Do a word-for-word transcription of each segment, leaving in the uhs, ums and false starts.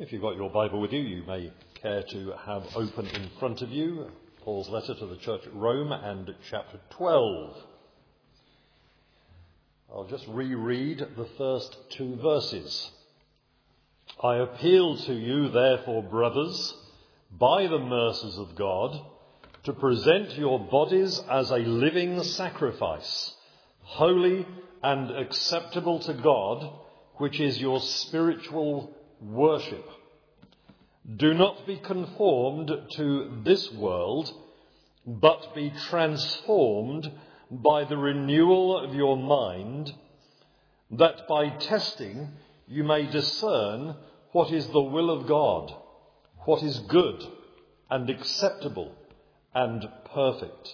If you've got your Bible with you, you may care to have open in front of you Paul's letter to the church at Rome and chapter twelve. I'll just reread the first two verses. I appeal to you, therefore, brothers, by the mercies of God, to present your bodies as a living sacrifice, holy and acceptable to God, which is your spiritual worship. Do not be conformed to this world, but be transformed by the renewal of your mind, that by testing you may discern what is the will of God, what is good and acceptable and perfect.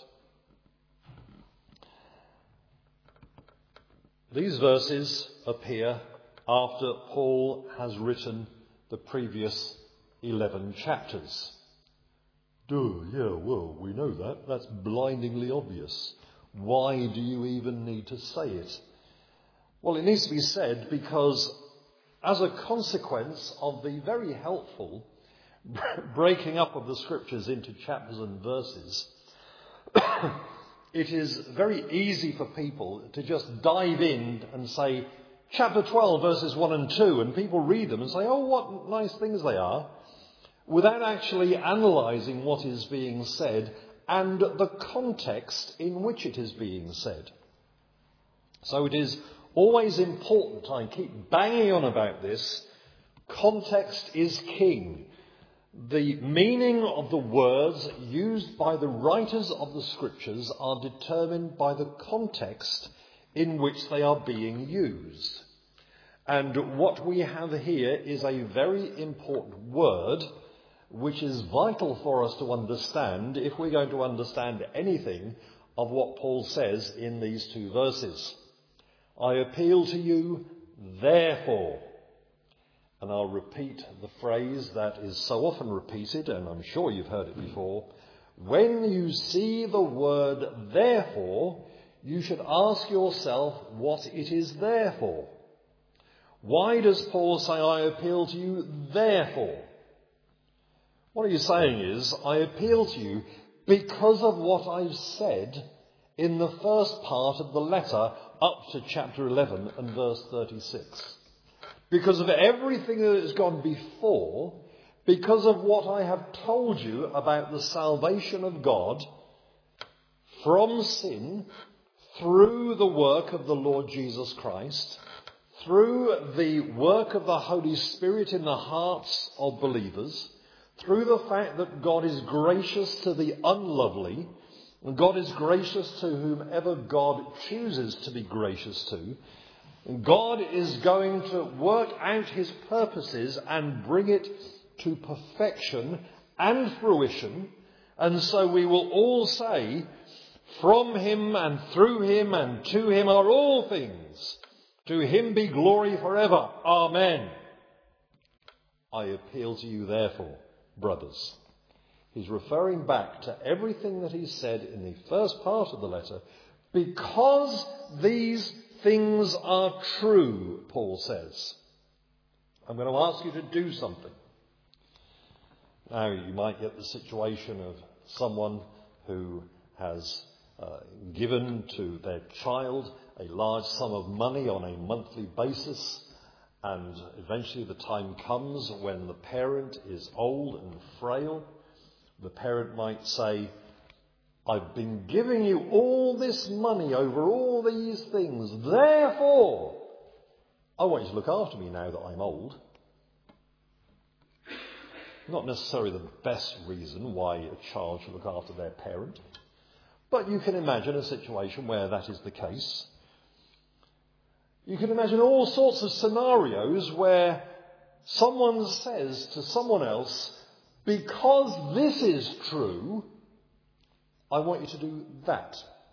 These verses appear after Paul has written the previous eleven chapters. Duh, yeah, well, we know that. That's blindingly obvious. Why do you even need to say it? Well, it needs to be said because as a consequence of the very helpful breaking up of the scriptures into chapters and verses, it is very easy for people to just dive in and say, chapter twelve, verses one and two, and people read them and say, oh, what nice things they are, without actually analysing what is being said and the context in which it is being said. So it is always important, I keep banging on about this, context is king. The meaning of the words used by the writers of the scriptures are determined by the context in which they are being used. And what we have here is a very important word which is vital for us to understand if we're going to understand anything of what Paul says in these two verses. I appeal to you, therefore. And I'll repeat the phrase that is so often repeated, and I'm sure you've heard it before. When you see the word therefore, you should ask yourself what it is there for. Why does Paul say, I appeal to you, therefore? What he's saying is, I appeal to you because of what I've said in the first part of the letter up to chapter eleven and verse thirty-six. Because of everything that has gone before, because of what I have told you about the salvation of God from sin through the work of the Lord Jesus Christ, through the work of the Holy Spirit in the hearts of believers, through the fact that God is gracious to the unlovely, and God is gracious to whomever God chooses to be gracious to, and God is going to work out his purposes and bring it to perfection and fruition. And so we will all say, from him and through him and to him are all things. To him be glory forever. Amen. I appeal to you, therefore, brothers. He's referring back to everything that he said in the first part of the letter. Because these things are true, Paul says, I'm going to ask you to do something. Now, you might get the situation of someone who has uh, given to their child a large sum of money on a monthly basis, and eventually the time comes when the parent is old and frail. The parent might say, I've been giving you all this money over all these things. Therefore, I want you to look after me now that I'm old. Not necessarily the best reason why a child should look after their parent. But you can imagine a situation where that is the case. You can imagine all sorts of scenarios where someone says to someone else, because this is true, I want you to do that.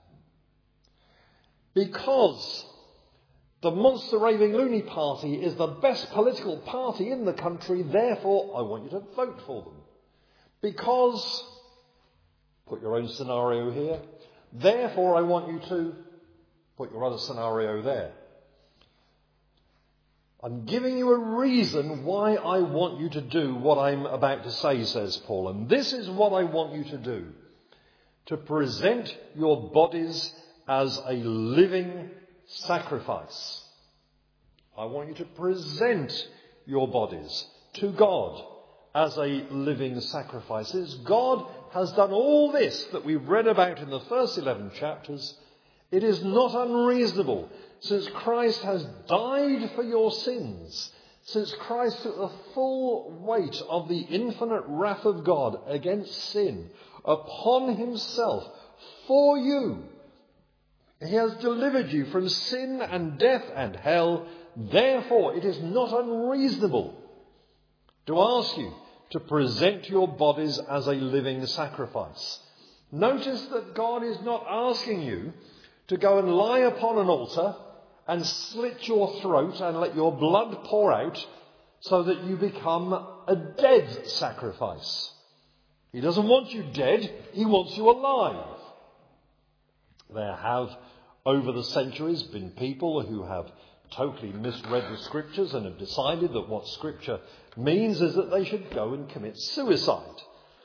Because the Monster Raving Loony Party is the best political party in the country, therefore I want you to vote for them. Because, put your own scenario here, therefore I want you to put your other scenario there. I'm giving you a reason why I want you to do what I'm about to say, says Paul. And this is what I want you to do. To present your bodies as a living sacrifice. I want you to present your bodies to God as a living sacrifice. As God has done all this that we've read about in the first eleven chapters, it is not unreasonable, since Christ has died for your sins, since Christ took the full weight of the infinite wrath of God against sin upon himself for you. He has delivered you from sin and death and hell. Therefore, it is not unreasonable to ask you to present your bodies as a living sacrifice. Notice that God is not asking you to go and lie upon an altar and slit your throat and let your blood pour out so that you become a dead sacrifice. He doesn't want you dead, he wants you alive. There have, over the centuries, been people who have totally misread the scriptures and have decided that what scripture means is that they should go and commit suicide.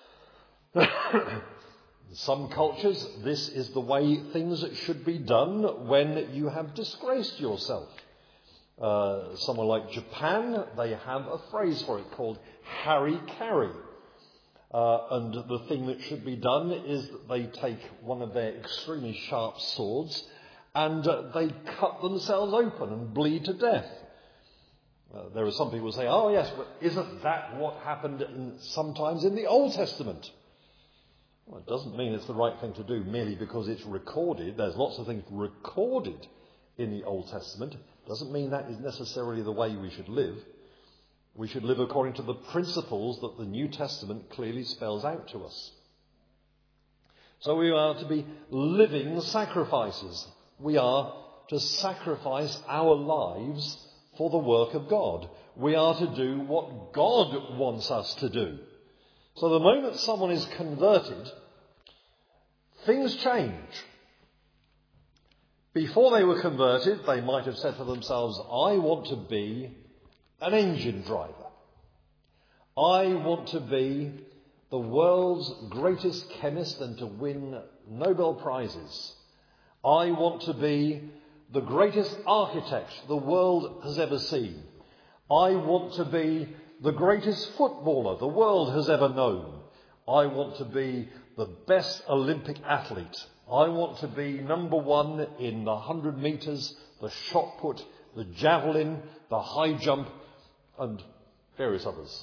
In some cultures, this is the way things should be done when you have disgraced yourself. Uh, somewhere like Japan, they have a phrase for it called hara-kiri. Uh, and the thing that should be done is that they take one of their extremely sharp swords and uh, they cut themselves open and bleed to death. Uh, there are some people who say, oh yes, but isn't that what happened in, sometimes in the Old Testament? Well, it doesn't mean it's the right thing to do merely because it's recorded. There's lots of things recorded in the Old Testament. It doesn't mean that is necessarily the way we should live. We should live according to the principles that the New Testament clearly spells out to us. So we are to be living sacrifices. We are to sacrifice our lives for the work of God. We are to do what God wants us to do. So the moment someone is converted, things change. Before they were converted, they might have said to themselves, I want to be an engine driver. I want to be the world's greatest chemist and to win Nobel Prizes. I want to be the greatest architect the world has ever seen. I want to be the greatest footballer the world has ever known. I want to be the best Olympic athlete. I want to be number one in the one hundred metres, the shot put, the javelin, the high jump, and various others.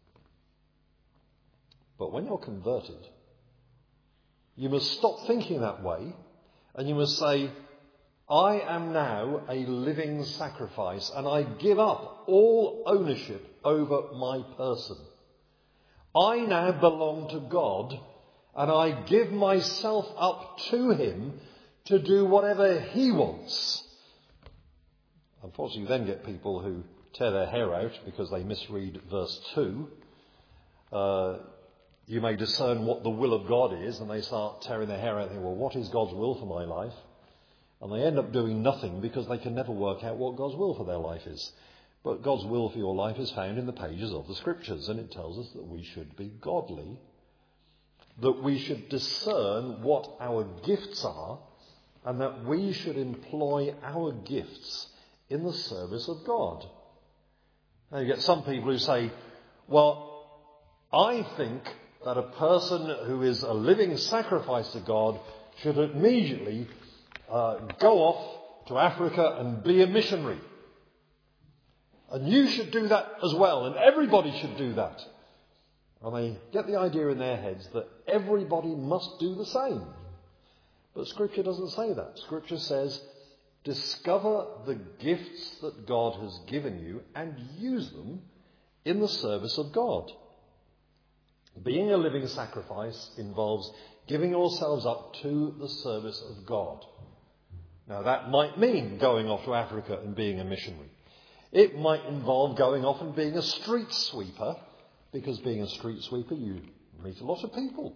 But when you're converted, you must stop thinking that way, and you must say, I am now a living sacrifice, and I give up all ownership over my person. I now belong to God, and I give myself up to him to do whatever he wants. Unfortunately, you then get people who tear their hair out because they misread verse two. Uh, you may discern what the will of God is, and they start tearing their hair out and think, well, what is God's will for my life? And they end up doing nothing because they can never work out what God's will for their life is. But God's will for your life is found in the pages of the Scriptures, and it tells us that we should be godly, that we should discern what our gifts are, and that we should employ our gifts in the service of God. Now you get some people who say, well, I think that a person who is a living sacrifice to God should immediately uh, go off to Africa and be a missionary. And you should do that as well, and everybody should do that. And they get the idea in their heads that everybody must do the same. But Scripture doesn't say that. Scripture says, discover the gifts that God has given you and use them in the service of God. Being a living sacrifice involves giving yourselves up to the service of God. Now that might mean going off to Africa and being a missionary. It might involve going off and being a street sweeper, because being a street sweeper you meet a lot of people.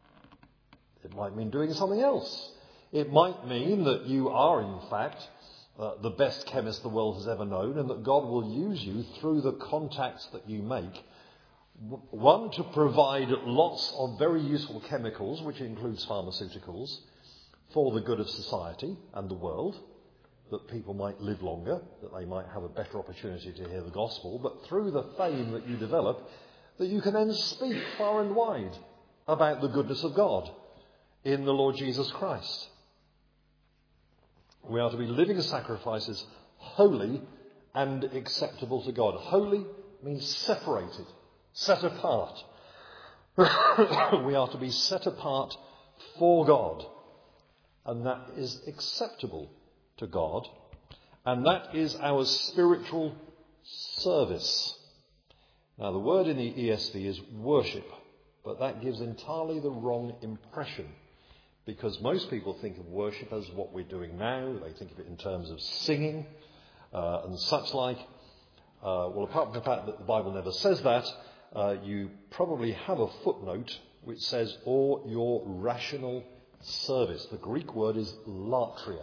It might mean doing something else. It might mean that you are in fact uh, the best chemist the world has ever known, and that God will use you through the contacts that you make. One, to provide lots of very useful chemicals, which includes pharmaceuticals, for the good of society and the world, that people might live longer, that they might have a better opportunity to hear the gospel, but through the fame that you develop, that you can then speak far and wide about the goodness of God in the Lord Jesus Christ. We are to be living sacrifices, holy and acceptable to God. Holy means separated, set apart. We are to be set apart for God, and that is acceptable to God, and that is our spiritual service. Now, the word in the E S V is worship, but that gives entirely the wrong impression, because most people think of worship as what we're doing now. They think of it in terms of singing uh, and such like. Uh, well, apart from the fact that the Bible never says that, uh, you probably have a footnote which says, or your rational service. The Greek word is latria.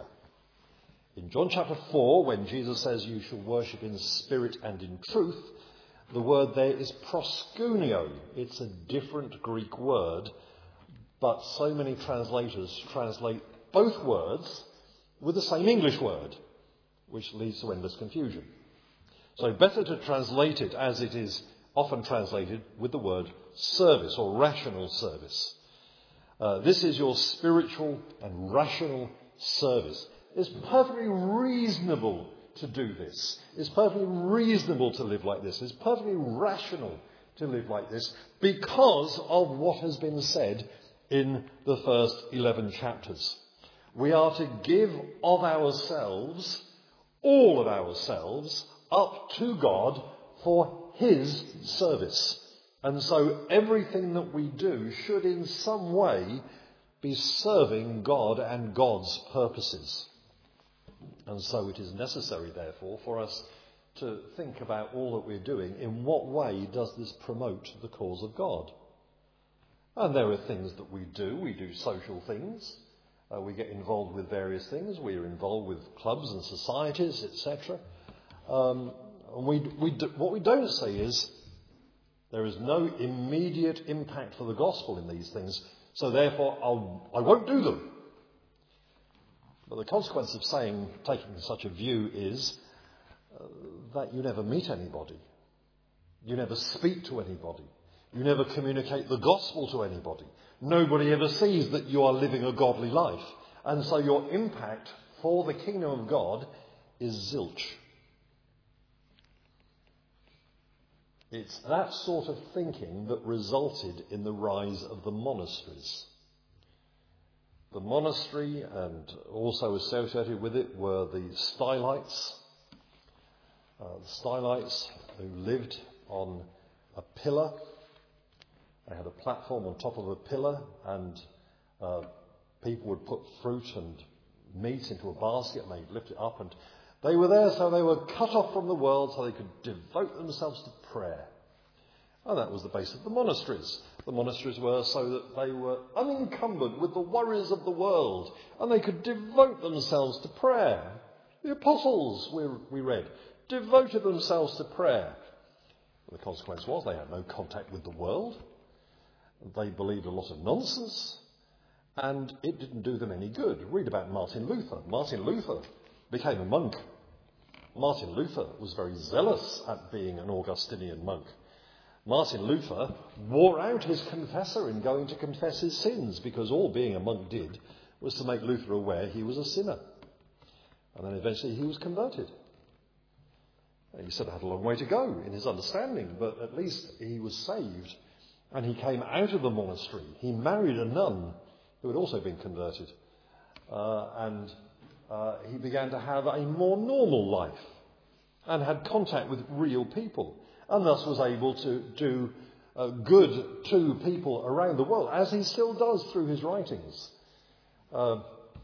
In John chapter four, when Jesus says you shall worship in spirit and in truth, the word there is proskuneo. It's a different Greek word, but so many translators translate both words with the same English word, which leads to endless confusion. So better to translate it as it is often translated with the word service or rational service. Uh, this is your spiritual and rational service. It's perfectly reasonable to do this. It's perfectly reasonable to live like this. It's perfectly rational to live like this because of what has been said in the first eleven chapters. We are to give of ourselves, all of ourselves, up to God for his service. And so everything that we do should in some way be serving God and God's purposes. And so it is necessary, therefore, for us to think about all that we're doing. In what way does this promote the cause of God? And there are things that we do. We do social things. Uh, we get involved with various things. We are involved with clubs and societies, et cetera. Um, and we, we do, what we don't say is there is no immediate impact for the gospel in these things, so therefore I'll, I won't do them. But the consequence of saying, taking such a view is uh, that you never meet anybody. You never speak to anybody. You never communicate the gospel to anybody. Nobody ever sees that you are living a godly life. And so your impact for the kingdom of God is zilch. It's that sort of thinking that resulted in the rise of the monasteries. The monastery, and also associated with it, were the Stylites. Uh, the Stylites who lived on a pillar. They had a platform on top of a pillar, and uh, people would put fruit and meat into a basket, and they'd lift it up, and they were there so they were cut off from the world so they could devote themselves to prayer. And that was the base of the monasteries. The monasteries were so that they were unencumbered with the worries of the world, and they could devote themselves to prayer. The apostles, we, we read, devoted themselves to prayer. The consequence was they had no contact with the world. They believed a lot of nonsense, and it didn't do them any good. Read about Martin Luther. Martin Luther became a monk. Martin Luther was very zealous at being an Augustinian monk. Martin Luther wore out his confessor in going to confess his sins, because all being a monk did was to make Luther aware he was a sinner. And then eventually he was converted. He said he had a long way to go in his understanding, but at least he was saved. And he came out of the monastery. He married a nun who had also been converted. Uh, and uh, he began to have a more normal life and had contact with real people, and thus was able to do uh, good to people around the world, as he still does through his writings. Uh,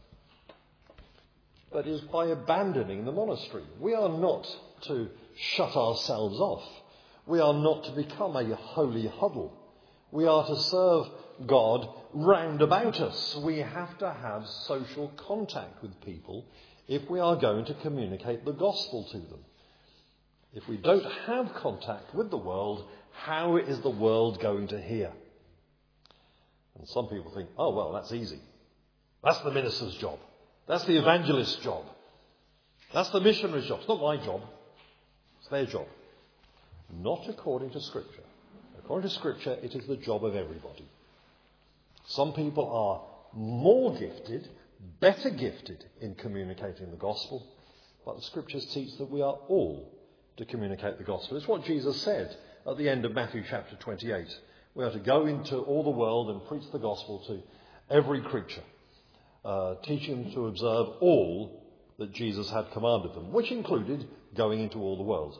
that is, by abandoning the monastery. We are not to shut ourselves off. We are not to become a holy huddle. We are to serve God round about us. We have to have social contact with people if we are going to communicate the gospel to them. If we don't have contact with the world, how is the world going to hear? And some people think, oh, well, that's easy. That's the minister's job. That's the evangelist's job. That's the missionary's job. It's not my job. It's their job. Not according to Scripture. According to Scripture, it is the job of everybody. Some people are more gifted, better gifted in communicating the gospel, but the Scriptures teach that we are all to communicate the gospel. It's what Jesus said at the end of Matthew chapter twenty-eight. We are to go into all the world and preach the gospel to every creature, uh, teaching them to observe all that Jesus had commanded them, which included going into all the world.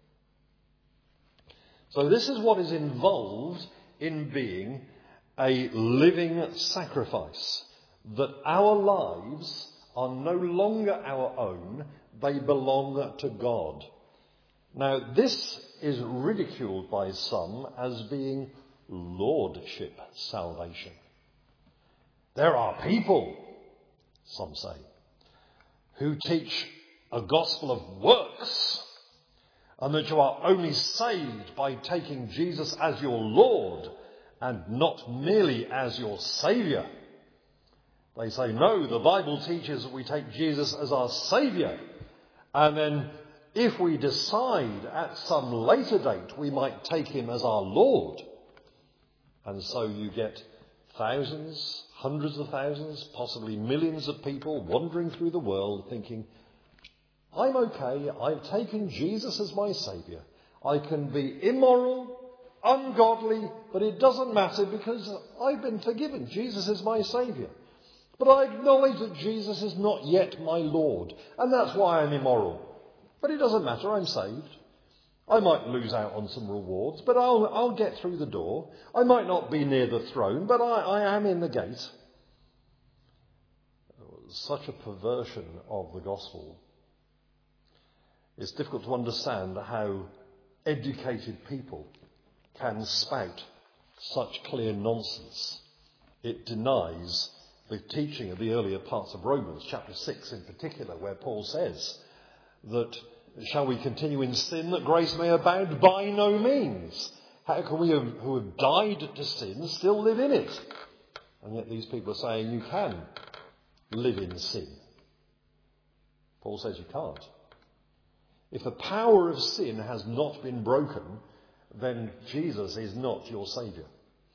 So this is what is involved in being a living sacrifice, that our lives are no longer our own, they belong to God. Now, this is ridiculed by some as being lordship salvation. There are people, some say, who teach a gospel of works, and that you are only saved by taking Jesus as your Lord and not merely as your Saviour. They say, no, the Bible teaches that we take Jesus as our Saviour, and then if we decide at some later date we might take him as our Lord. And so you get thousands, hundreds of thousands, possibly millions of people wandering through the world thinking, I'm okay, I've taken Jesus as my Saviour. I can be immoral, ungodly, but it doesn't matter because I've been forgiven. Jesus is my Saviour. But I acknowledge that Jesus is not yet my Lord, and that's why I'm immoral. But it doesn't matter, I'm saved. I might lose out on some rewards, but I'll, I'll get through the door. I might not be near the throne, but I, I am in the gate. Such a perversion of the gospel. It's difficult to understand how educated people can spout such clear nonsense. It denies the teaching of the earlier parts of Romans, chapter six in particular, where Paul says that, shall we continue in sin that grace may abound? By no means. How can we have, who have died to sin still live in it? And yet these people are saying you can live in sin. Paul says you can't. If the power of sin has not been broken, then Jesus is not your Saviour.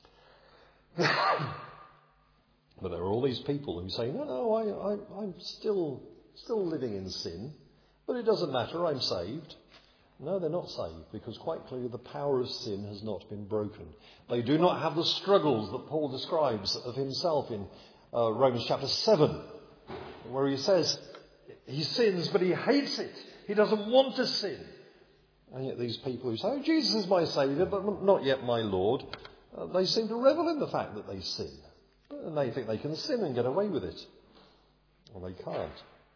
But there are all these people who say, no, no, I, I, I'm still, still living in sin, but it doesn't matter, I'm saved. No, they're not saved, because quite clearly the power of sin has not been broken. They do not have the struggles that Paul describes of himself in uh, Romans chapter seven, where he says he sins, but he hates it. He doesn't want to sin. And yet these people who say, oh, Jesus is my Saviour, but not yet my Lord, uh, they seem to revel in the fact that they sin. And they think they can sin and get away with it. Well, they can't.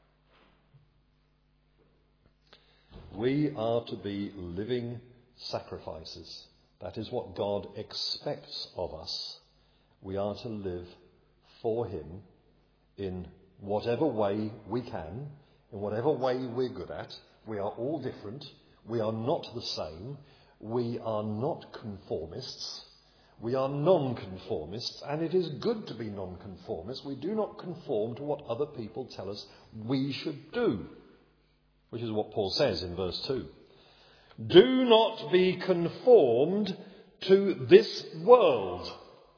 We are to be living sacrifices. That is what God expects of us. We are to live for him in whatever way we can, in whatever way we're good at. We are all different. We are not the same. We are not conformists. We are non-conformists, and it is good to be non-conformists. We do not conform to what other people tell us we should do, which is what Paul says in verse two. Do not be conformed to this world.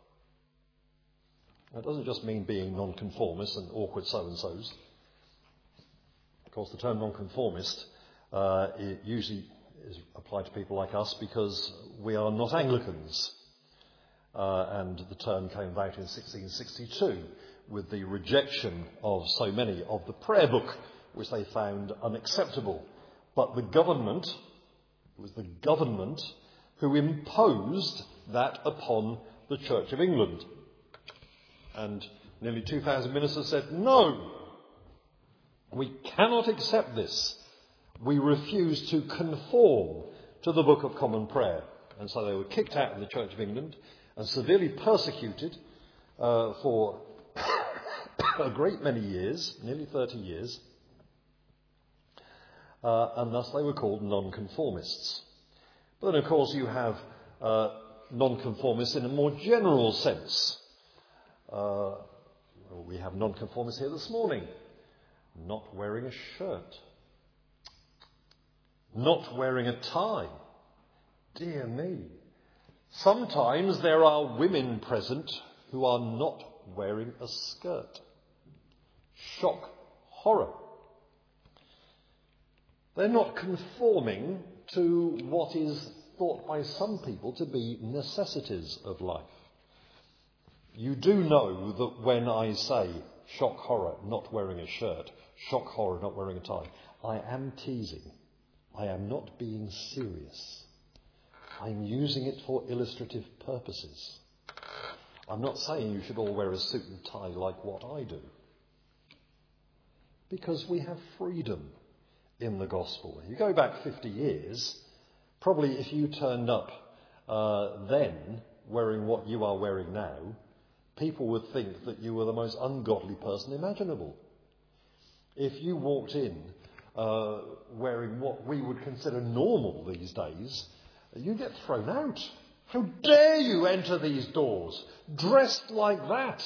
That doesn't just mean being non-conformists and awkward so-and-sos. Of course, the term non-conformist uh, it usually is applied to people like us because we are not Anglicans. Uh, and the term came about in sixteen sixty-two with the rejection of so many of the prayer book, which they found unacceptable. But the government, it was the government who imposed that upon the Church of England. And nearly two thousand ministers said, no, we cannot accept this. We refuse to conform to the Book of Common Prayer. And so they were kicked out of the Church of England and severely persecuted uh, for a great many years, nearly thirty years. uh, and thus they were called nonconformists. But then, of course, you have uh, nonconformists in a more general sense. Uh, we have nonconformists here this morning. Not wearing a shirt. Not wearing a tie. Dear me. Sometimes there are women present who are not wearing a skirt. Shock, horror. They're not conforming to what is thought by some people to be necessities of life. You do know that when I say shock, horror, not wearing a shirt, shock, horror, not wearing a tie, I am teasing. I am not being serious. I'm using it for illustrative purposes. I'm not saying you should all wear a suit and tie like what I do. Because we have freedom in the gospel. You go back fifty years, probably if you turned up uh, then wearing what you are wearing now, people would think that you were the most ungodly person imaginable. If you walked in uh, wearing what we would consider normal these days, you get thrown out. How dare you enter these doors dressed like that?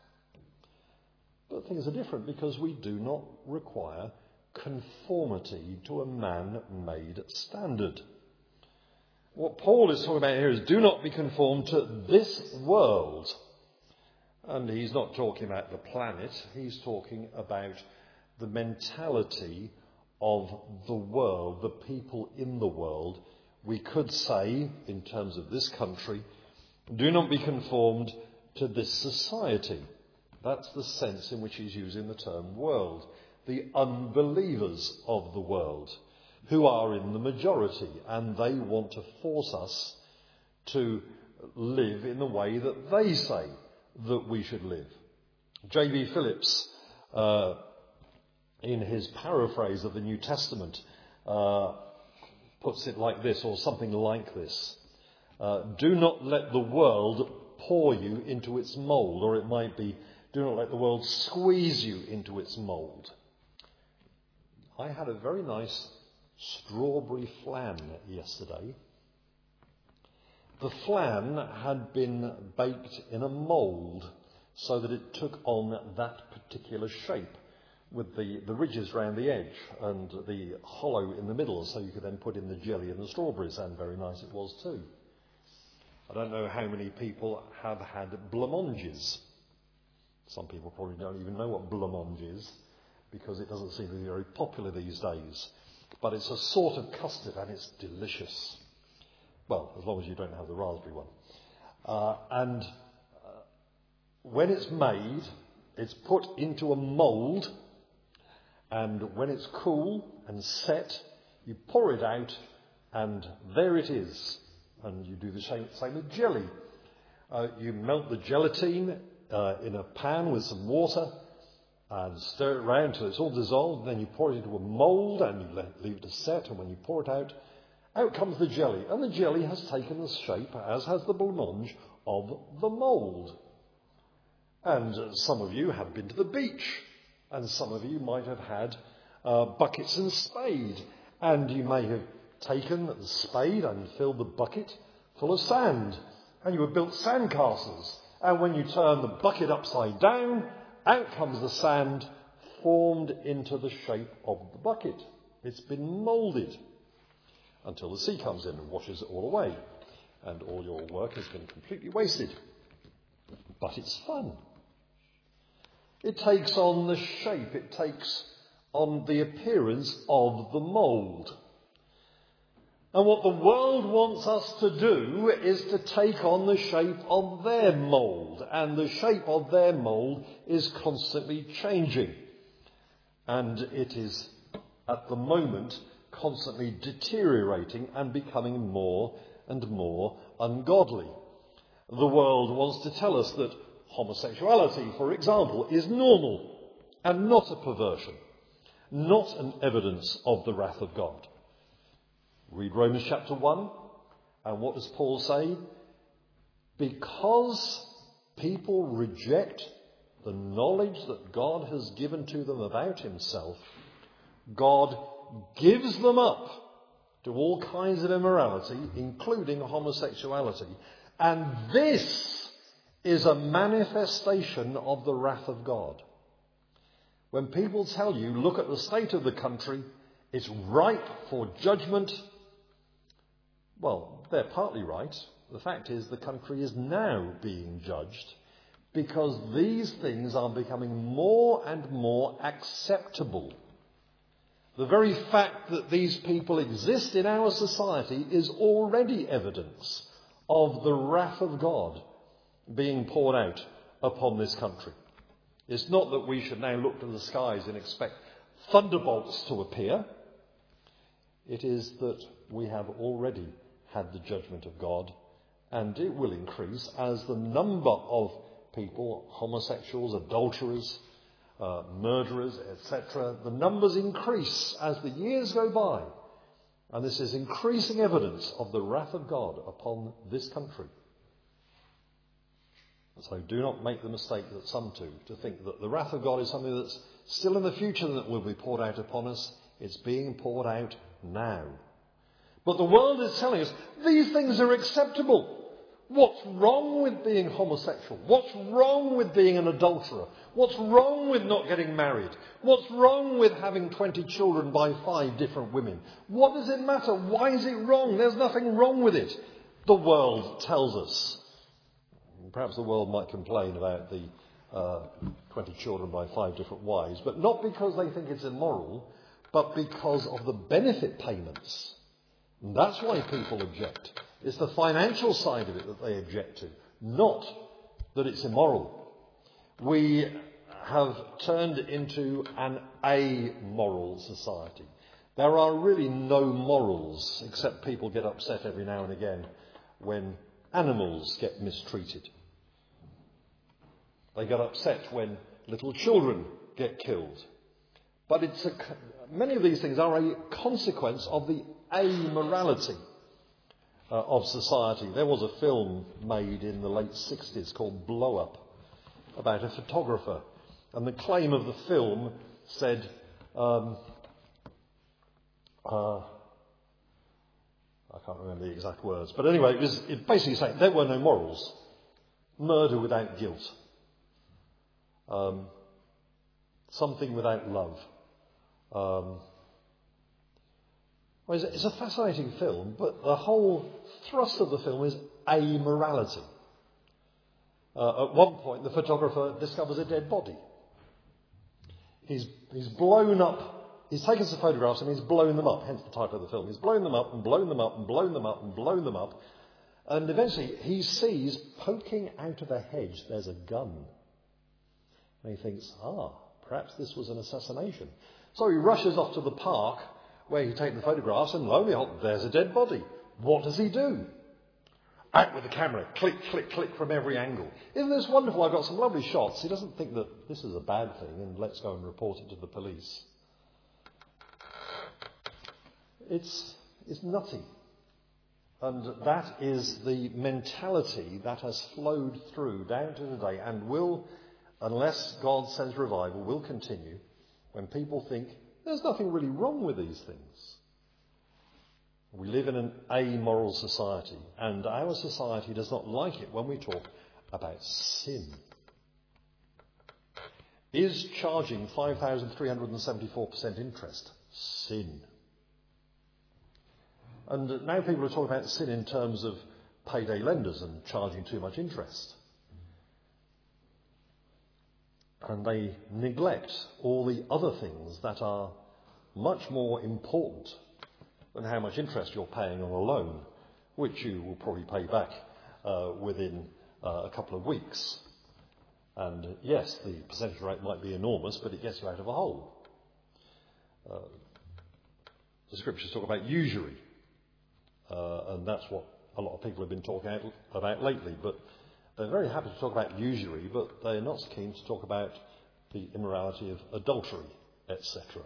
But things are different because we do not require conformity to a man-made standard. What Paul is talking about here is do not be conformed to this world. And he's not talking about the planet, he's talking about the mentality of the world, the people in the world. We could say, in terms of this country, do not be conformed to this society. That's the sense in which he's using the term world. The unbelievers of the world, who are in the majority, and they want to force us to live in the way that they say that we should live. J B Phillips, uh, in his paraphrase of the New Testament, uh, puts it like this, or something like this. Uh, do not let the world pour you into its mould, or it might be, do not let the world squeeze you into its mould. I had a very nice strawberry flan yesterday. The flan had been baked in a mould so that it took on that particular shape, with the, the ridges round the edge and the hollow in the middle, so you could then put in the jelly and the strawberries, and very nice it was too. I don't know how many people have had blancmanges. Some people probably don't even know what blancmange is, because it doesn't seem to be very popular these days. But it's a sort of custard, and it's delicious. Well, as long as you don't have the raspberry one. Uh, and uh, when it's made, it's put into a mould, and when it's cool and set, you pour it out, and there it is. And you do the same, same with jelly. Uh, you melt the gelatine uh, in a pan with some water, and stir it around till it's all dissolved. Then you pour it into a mould, and you let, leave it to set, and when you pour it out, out comes the jelly. And the jelly has taken the shape, as has the blancmange, of the mould. And uh, some of you have been to the beach, and some of you might have had uh, buckets and spade, and you may have taken the spade and filled the bucket full of sand, and you have built sandcastles. And when you turn the bucket upside down, out comes the sand, formed into the shape of the bucket. It's been moulded until the sea comes in and washes it all away, and all your work has been completely wasted. But it's fun. It takes on the shape, it takes on the appearance of the mould. And what the world wants us to do is to take on the shape of their mould. And the shape of their mould is constantly changing. And it is, at the moment, constantly deteriorating and becoming more and more ungodly. The world wants to tell us that homosexuality, for example, is normal and not a perversion, not an evidence of the wrath of God. Read Romans chapter one, and what does Paul say? Because people reject the knowledge that God has given to them about himself, God gives them up to all kinds of immorality, including homosexuality. And this is a manifestation of the wrath of God. When people tell you, look at the state of the country, it's ripe for judgment, well, they're partly right. The fact is the country is now being judged because these things are becoming more and more acceptable. The very fact that these people exist in our society is already evidence of the wrath of God being poured out upon this country. It's not that we should now look to the skies and expect thunderbolts to appear. It is that we have already had the judgment of God, and it will increase as the number of people, homosexuals, adulterers, uh, murderers, et cetera, the numbers increase as the years go by. And this is increasing evidence of the wrath of God upon this country. So do not make the mistake that some do, to think that the wrath of God is something that's still in the future that will be poured out upon us. It's being poured out now. But the world is telling us these things are acceptable. What's wrong with being homosexual? What's wrong with being an adulterer? What's wrong with not getting married? What's wrong with having twenty children by five different women? What does it matter? Why is it wrong? There's nothing wrong with it. The world tells us. Perhaps the world might complain about the uh, twenty children by five different wives, but not because they think it's immoral, but because of the benefit payments. And that's why people object. It's the financial side of it that they object to, not that it's immoral. We have turned into an amoral society. There are really no morals, except people get upset every now and again when animals get mistreated. They get upset when little children get killed. But it's a, many of these things are a consequence of the amorality uh, of society. There was a film made in the late sixties called Blow Up about a photographer. And the claim of the film said, um, uh, I can't remember the exact words, but anyway, it was it basically saying there were no morals. Murder without guilt. Um, something without love. Um, well, it's, it's a fascinating film, but the whole thrust of the film is amorality. Uh, at one point, the photographer discovers a dead body. He's, he's blown up, he's taken some photographs and he's blown them up, hence the title of the film. He's blown them up and blown them up and blown them up and blown them up. And eventually he sees, poking out of a hedge, there's a gun. And he thinks, ah, perhaps this was an assassination. So he rushes off to the park where he'd taken the photographs, and lo and behold, there's a dead body. What does he do? Out with the camera, click, click, click from every angle. Isn't this wonderful? I've got some lovely shots. He doesn't think that this is a bad thing and let's go and report it to the police. It's, it's nutty. And that is the mentality that has flowed through down to today and will, unless God sends revival, will continue when people think there's nothing really wrong with these things. We live in an amoral society, and our society does not like it when we talk about sin. Is charging five thousand three hundred seventy-four percent interest sin? And now people are talking about sin in terms of payday lenders and charging too much interest. And they neglect all the other things that are much more important than how much interest you're paying on a loan, which you will probably pay back uh, within uh, a couple of weeks. And yes, the percentage rate might be enormous, but it gets you out of a hole. Uh, the scriptures talk about usury, uh, and that's what a lot of people have been talking about lately. But they're very happy to talk about usury, but they're not so keen to talk about the immorality of adultery, et cetera.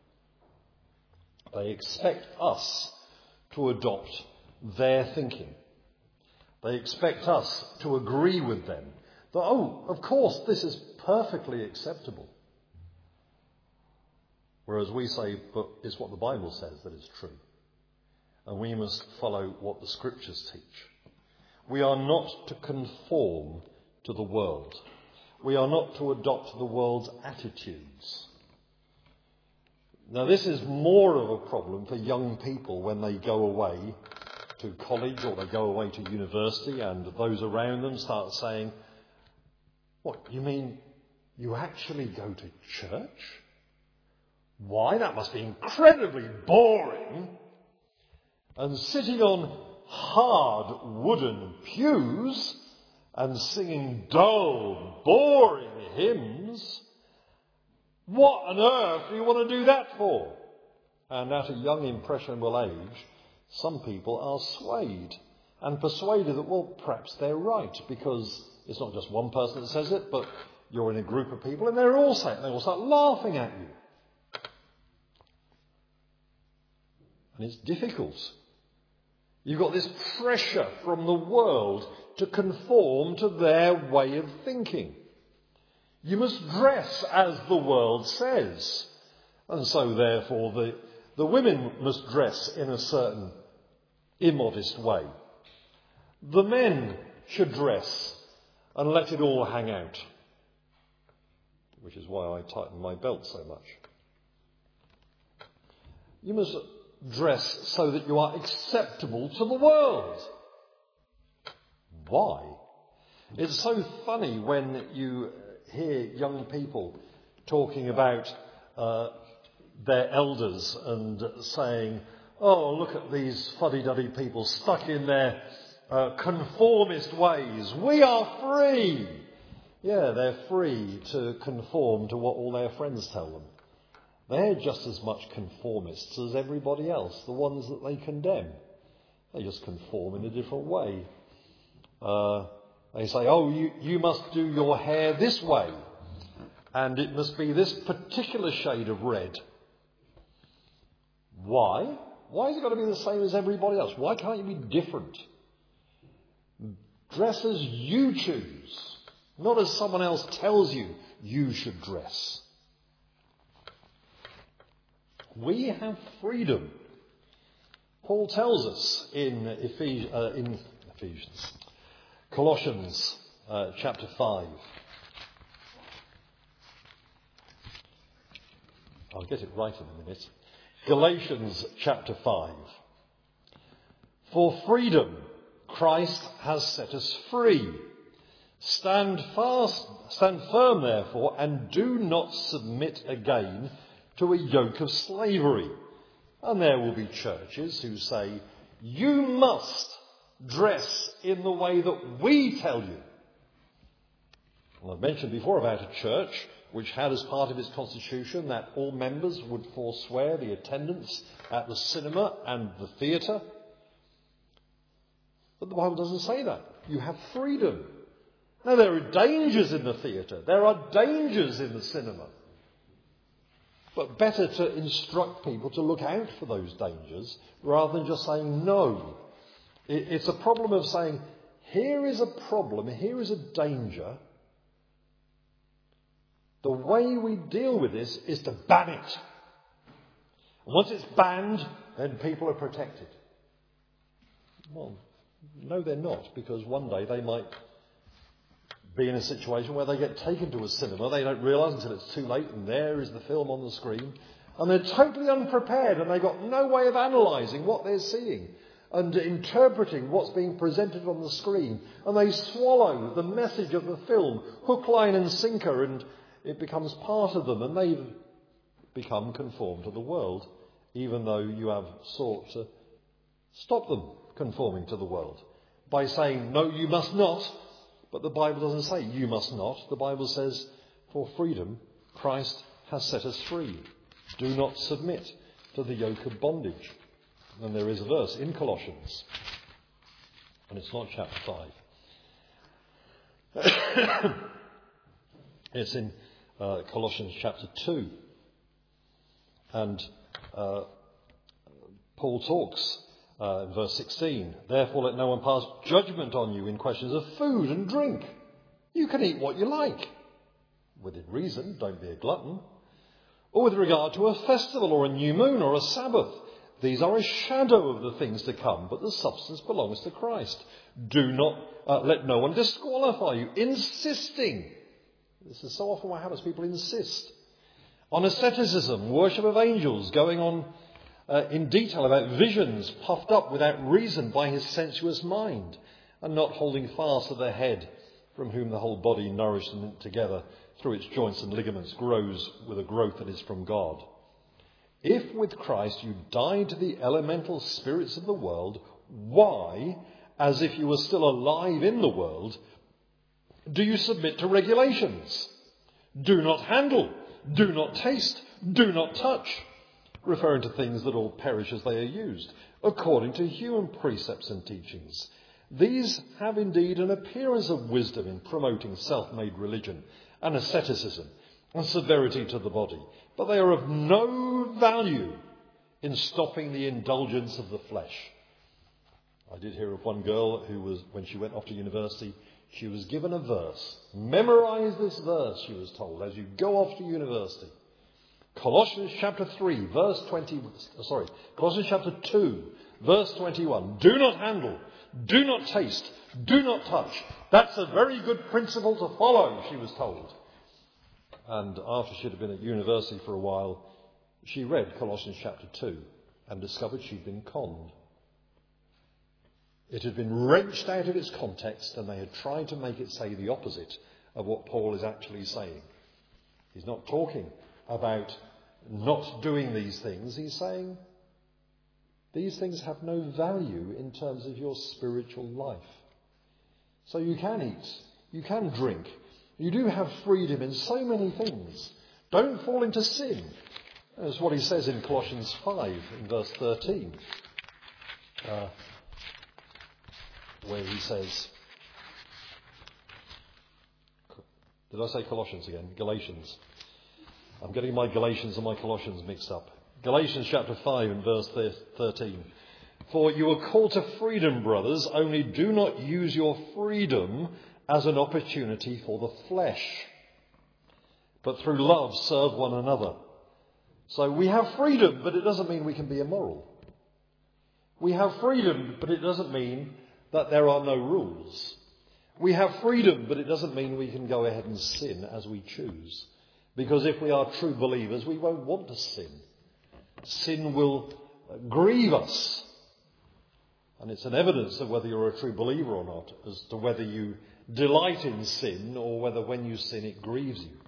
They expect us to adopt their thinking. They expect us to agree with them that, oh, of course, this is perfectly acceptable. Whereas we say, but it's what the Bible says that is true. And we must follow what the Scriptures teach. We are not to conform to the world. We are not to adopt the world's attitudes. Now, this is more of a problem for young people when they go away to college or they go away to university and those around them start saying, what, you mean you actually go to church? Why, that must be incredibly boring. And sitting on hard wooden pews and singing dull, boring hymns. What on earth do you want to do that for? And at a young, impressionable age, some people are swayed and persuaded that, well, perhaps they're right, because it's not just one person that says it, but you're in a group of people and they're all saying it, they all start laughing at you. And it's difficult. You've got this pressure from the world to conform to their way of thinking. You must dress as the world says. And so, therefore, the, the women must dress in a certain immodest way. The men should dress and let it all hang out. Which is why I tighten my belt so much. You must dress so that you are acceptable to the world. Why? It's so funny when you hear young people talking about uh, their elders and saying, oh, look at these fuddy-duddy people stuck in their uh, conformist ways. We are free. Yeah, they're free to conform to what all their friends tell them. They're just as much conformists as everybody else, the ones that they condemn. They just conform in a different way. Uh, they say, oh, you, you must do your hair this way, and it must be this particular shade of red. Why? Why has it got to be the same as everybody else? Why can't you be different? Dress as you choose, not as someone else tells you you should dress. We have freedom. Paul tells us in, Ephes- uh, in Ephesians, Colossians uh, chapter five. I'll get it right in a minute. Galatians chapter five. For freedom, Christ has set us free. Stand fast, stand firm, therefore, and do not submit again to a yoke of slavery. And there will be churches who say, you must dress in the way that we tell you. Well, I've mentioned before about a church which had as part of its constitution that all members would forswear the attendance at the cinema and the theatre. But the Bible doesn't say that. You have freedom. Now, there are dangers in the theatre. There are dangers in the cinema. But better to instruct people to look out for those dangers rather than just saying no. It's a problem of saying, here is a problem, here is a danger. The way we deal with this is to ban it. And once it's banned, then people are protected. Well, no, they're not, because one day they might be in a situation where they get taken to a cinema, they don't realise until it's too late, and there is the film on the screen, and they're totally unprepared, and they've got no way of analysing what they're seeing and interpreting what's being presented on the screen, and they swallow the message of the film, hook, line and sinker, and it becomes part of them, and they become conformed to the world, even though you have sought to stop them conforming to the world by saying, no, you must not. But the Bible doesn't say you must not. The Bible says, for freedom, Christ has set us free. Do not submit to the yoke of bondage. And there is a verse in Colossians, and it's not chapter five. It's in uh, Colossians chapter two. And uh, Paul talks Uh, in verse sixteen, therefore let no one pass judgment on you in questions of food and drink. You can eat what you like. Within reason, don't be a glutton. or with regard to a festival or a new moon or a Sabbath. These are a shadow of the things to come, but the substance belongs to Christ. Do not uh, let no one disqualify you, insisting. This is so often what happens. People insist on asceticism, worship of angels, going on uh, in detail about visions puffed up without reason by his sensuous mind, and not holding fast to the head, from whom the whole body, nourished and knit together through its joints and ligaments, grows with a growth that is from God. If with Christ you died to the elemental spirits of the world, why, as if you were still alive in the world, do you submit to regulations? Do not handle, do not taste, do not touch, referring to things that all perish as they are used, according to human precepts and teachings. These have indeed an appearance of wisdom in promoting self-made religion and asceticism and severity to the body, but they are of no value in stopping the indulgence of the flesh. I did hear of one girl who was, when she went off to university, she was given a verse. Memorize this verse, she was told, as you go off to university. Colossians chapter three, verse twenty, sorry, Colossians chapter two, verse twenty-one. Do not handle, do not taste, do not touch. That's a very good principle to follow, she was told. And after she'd been at university for a while, she read Colossians chapter two and discovered she'd been conned. It had been wrenched out of its context, and they had tried to make it say the opposite of what Paul is actually saying. He's not talking about not doing these things. He's saying these things have no value in terms of your spiritual life. So you can eat, you can drink, you do have freedom in so many things. Don't fall into sin. That's what he says in Colossians five in verse thirteen. Uh, where he says, did I say Colossians again? Galatians. I'm getting my Galatians and my Colossians mixed up. Galatians chapter five and verse thirteen. For you are called to freedom, brothers, only do not use your freedom as an opportunity for the flesh, but through love serve one another. So we have freedom, but it doesn't mean we can be immoral. We have freedom, but it doesn't mean that there are no rules. We have freedom, but it doesn't mean we can go ahead and sin as we choose. Because if we are true believers, we won't want to sin. Sin will grieve us. And it's an evidence of whether you're a true believer or not, as to whether you delight in sin or whether when you sin it grieves you.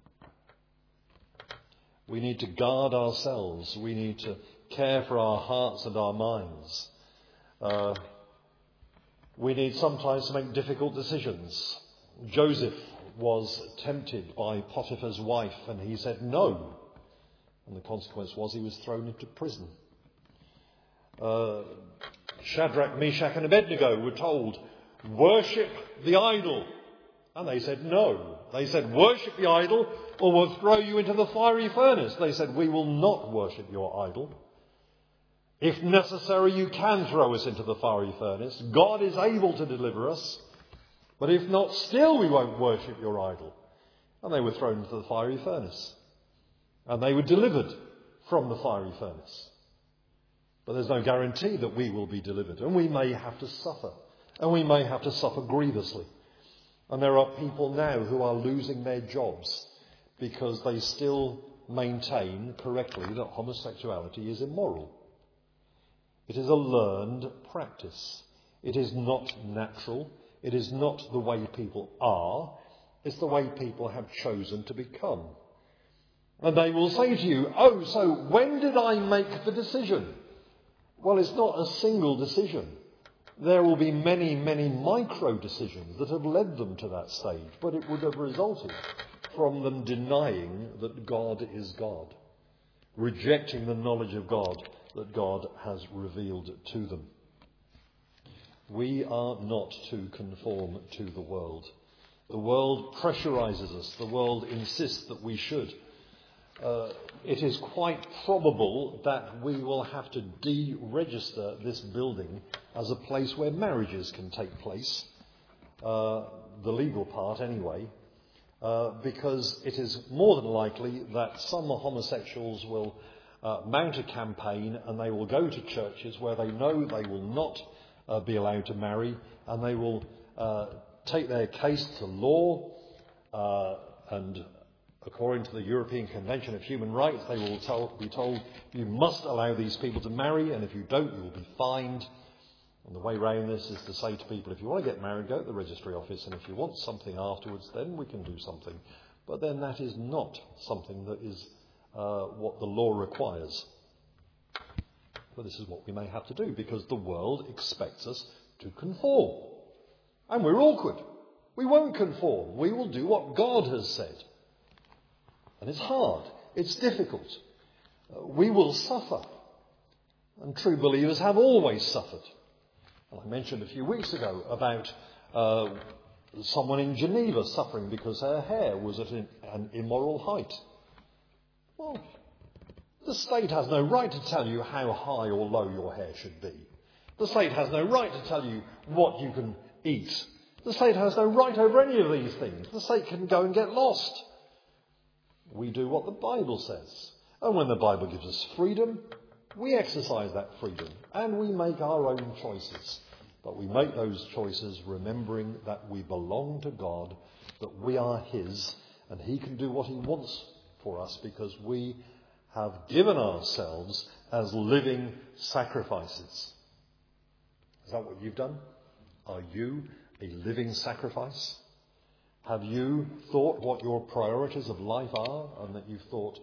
We need to guard ourselves. We need to care for our hearts and our minds. Uh, we need sometimes to make difficult decisions. Joseph was tempted by Potiphar's wife and he said no. And the consequence was he was thrown into prison. Uh, Shadrach, Meshach and Abednego were told, worship the idol. And they said no. They said, worship the idol or we'll throw you into the fiery furnace. They said, we will not worship your idol. If necessary, you can throw us into the fiery furnace. God is able to deliver us. But if not, still we won't worship your idol. And they were thrown into the fiery furnace. And they were delivered from the fiery furnace. But there's no guarantee that we will be delivered. And we may have to suffer. And we may have to suffer grievously. And there are people now who are losing their jobs because they still maintain correctly that homosexuality is immoral. It is a learned practice. It is not natural. It is not the way people are. It's the way people have chosen to become. And they will say to you, oh, so when did I make the decision? Well, it's not a single decision. There will be many, many micro decisions that have led them to that stage, but it would have resulted from them denying that God is God, rejecting the knowledge of God that God has revealed to them. We are not to conform to the world. The world pressurizes us. The world insists that we should. Uh, it is quite probable that we will have to deregister this building as a place where marriages can take place, uh, the legal part anyway, uh, because it is more than likely that some homosexuals will uh, mount a campaign and they will go to churches where they know they will not uh, be allowed to marry, and they will uh, take their case to law, uh, and according to the European Convention of Human Rights, they will tell, be told, you must allow these people to marry, and if you don't, you will be fined. And the way round this is to say to people, if you want to get married, go to the registry office, and if you want something afterwards, then we can do something. But then that is not something that is uh, what the law requires. But this is what we may have to do, because the world expects us to conform. And we're awkward. We won't conform. We will do what God has said. And it's hard. It's difficult. Uh, we will suffer. And true believers have always suffered. And I mentioned a few weeks ago about uh, someone in Geneva suffering because her hair was at an immoral height. Well, the state has no right to tell you how high or low your hair should be. The state has no right to tell you what you can eat. The state has no right over any of these things. The state can go and get lost. We do what the Bible says. And when the Bible gives us freedom, we exercise that freedom and we make our own choices. But we make those choices remembering that we belong to God, that we are His, and He can do what He wants for us because we have given ourselves as living sacrifices. Is that what you've done? Are you a living sacrifice? Have you thought what your priorities of life are, and that you've thought,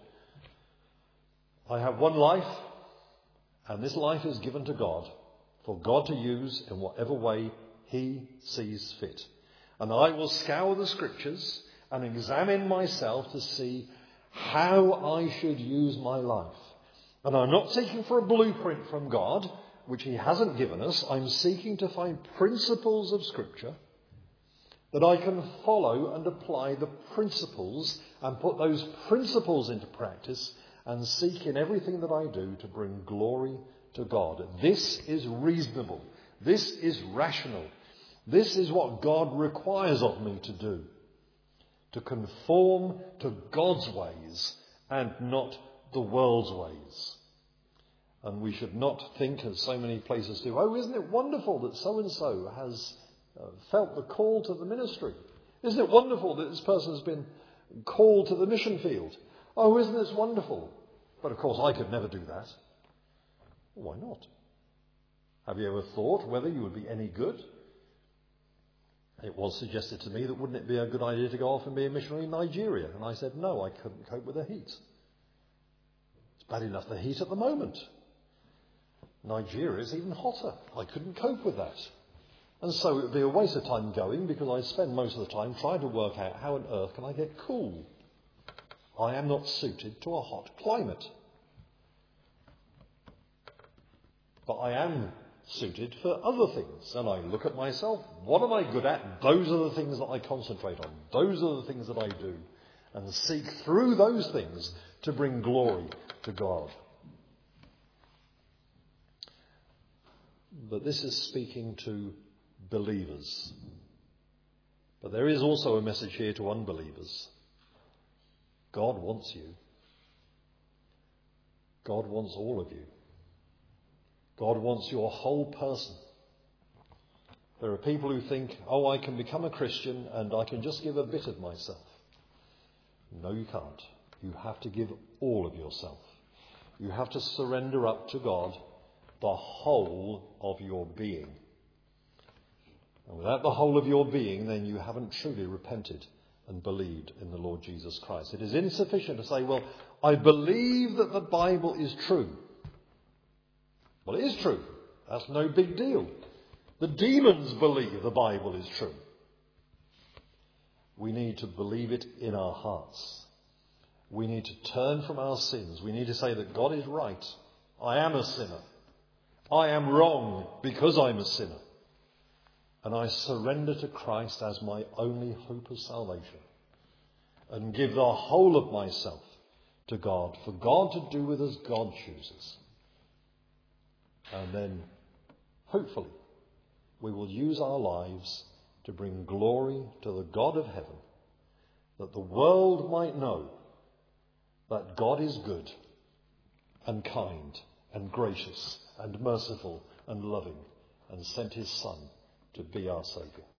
I have one life, and this life is given to God, for God to use in whatever way He sees fit. And I will scour the Scriptures and examine myself to see how I should use my life. And I'm not seeking for a blueprint from God, which He hasn't given us. I'm seeking to find principles of Scripture that I can follow and apply the principles and put those principles into practice and seek in everything that I do to bring glory to God. This is reasonable. This is rational. This is what God requires of me to do. To conform to God's ways and not the world's ways. And we should not think, as so many places do, oh, isn't it wonderful that so-and-so has uh, felt the call to the ministry? Isn't it wonderful that this person has been called to the mission field? Oh, isn't this wonderful? But of course I could never do that. Why not? Have you ever thought whether you would be any good? It was suggested to me that wouldn't it be a good idea to go off and be a missionary in Nigeria? And I said, no, I couldn't cope with the heat. It's bad enough the heat at the moment. Nigeria is even hotter. I couldn't cope with that. And so it would be a waste of time going, because I'd spend most of the time trying to work out how on earth can I get cool. I am not suited to a hot climate. But I am suited for other things. And I look at myself, what am I good at? Those are the things that I concentrate on. Those are the things that I do. And seek through those things to bring glory to God. But this is speaking to believers. But there is also a message here to unbelievers. God wants you. God wants all of you. God wants your whole person. There are people who think, oh, I can become a Christian and I can just give a bit of myself. No, you can't. You have to give all of yourself. You have to surrender up to God the whole of your being. And without the whole of your being, then you haven't truly repented and believed in the Lord Jesus Christ. It is insufficient to say, well, I believe that the Bible is true. Well, it is true. That's no big deal. The demons believe the Bible is true. We need to believe it in our hearts. We need to turn from our sins. We need to say that God is right. I am a sinner. I am wrong because I'm a sinner. And I surrender to Christ as my only hope of salvation. And give the whole of myself to God, for God to do with us God chooses. And then, hopefully, we will use our lives to bring glory to the God of heaven that the world might know that God is good and kind and gracious and merciful and loving, and sent his Son to be our Saviour.